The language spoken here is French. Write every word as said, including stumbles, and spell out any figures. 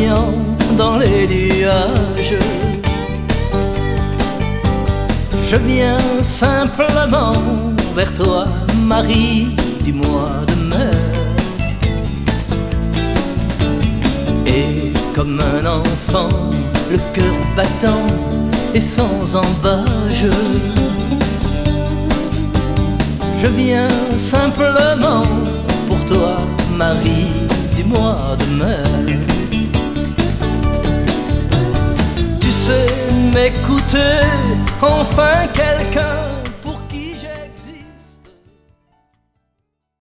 océan, dans les nuages. Je viens simplement vers toi, Marie du mois de mai. Et comme un enfant, le cœur battant et sans embâge, je viens simplement pour toi, Marie du mois de mai. Tu sais m'écouter, enfin quelqu'un